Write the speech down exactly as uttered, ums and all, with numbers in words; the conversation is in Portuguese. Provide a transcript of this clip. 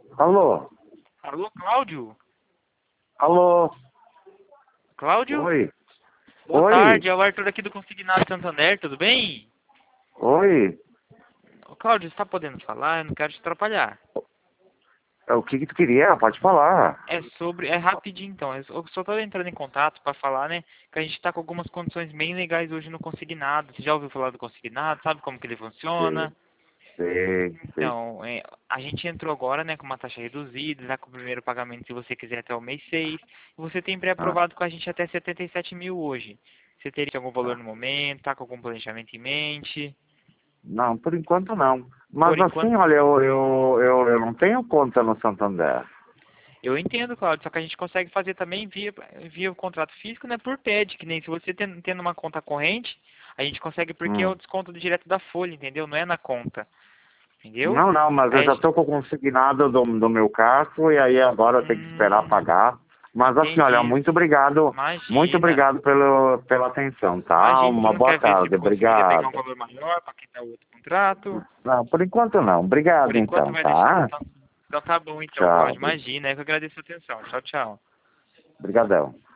Alô? Alô, Cláudio? Alô? Cláudio? Oi? Boa Oi? tarde, é o Arthur aqui do Consignado Santander, tudo bem? Oi? Ô, Cláudio, você tá podendo falar? Eu não quero te atrapalhar. É, o que que tu queria? Pode falar. É sobre... É rapidinho, então. Eu só- só tô entrando em contato pra falar, né, que a gente tá com algumas condições bem legais hoje no Consignado. Você já ouviu falar do Consignado? Sabe como que ele Sei, funciona? sei, sei. Então, é, a gente entrou agora, né, com uma taxa reduzida, já com o primeiro pagamento, se você quiser, até o mês seis. E você tem Ah, pré-aprovado com a gente até setenta e sete mil hoje. Você teria algum valor tá. no momento? Tá com algum planejamento em mente? Não, por enquanto não. Por Mas assim, enquanto, olha, eu, eu, eu, eu não tenho conta no Santander. eu entendo, Claudio, só que a gente consegue fazer também via, via o contrato físico, né, por T E D, que nem se você ten- tendo uma conta corrente, a gente consegue porque é o Hum. desconto direto da folha, entendeu? Não é na conta, entendeu? Não, não, mas eu Aí, a já gente- estou com o consignado do, do meu carro e aí agora eu tenho que esperar hum, pagar. Mas assim, olha, entendi. muito obrigado, muito Imagina. obrigado pelo, pela atenção, tá? Imagina, você Uma não boa quer ver se tarde, conseguiria pegar um obrigado. valor maior para quitar o outro contrato? Não, por enquanto não. Por Obrigado enquanto então, vai deixar. tá? Então, então tá bom então, Tchau. Claudio. Imagina, é que eu agradeço a atenção. Tchau, tchau. Obrigadão.